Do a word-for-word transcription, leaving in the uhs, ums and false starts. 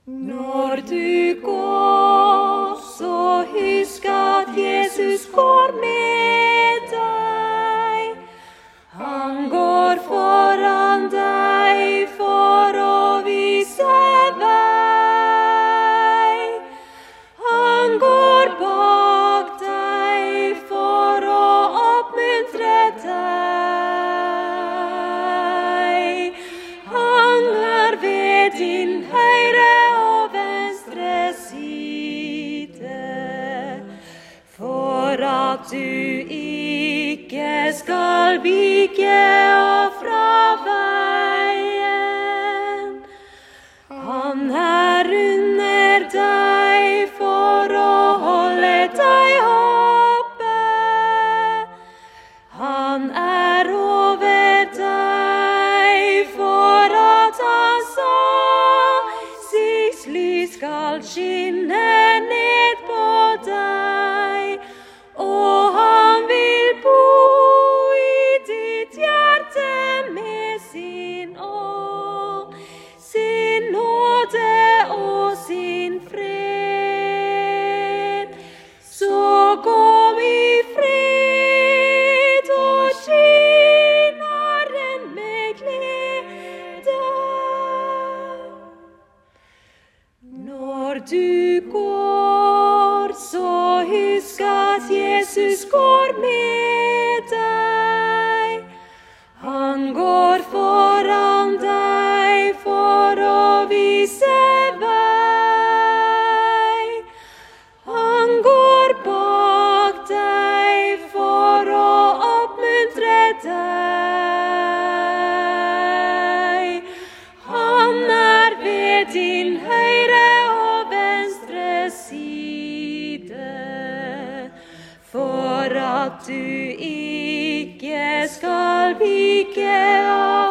Når du går, så husk at Jesus går med deg. Han går foran deg for å vise vei. Han går bak deg for å oppmuntre deg. Han er ved din høyre og venstre side, for at du ikke skal vike av fra veien. Han er under deg for å holde deg oppe. Han er over deg for at hans ansiktslys skal skinne ned på deg, og han vil bo i ditt hjerte med sin ånd, sin nåde og sin fred. Så gå i fred og tjen Herren med glede. Når du går, så husk at Jesus går med deg. Han går foran deg for å vise vei. Han går bak deg for å oppmuntre deg. Han er ved din høyre og venstre side, for at du ikke skal vike av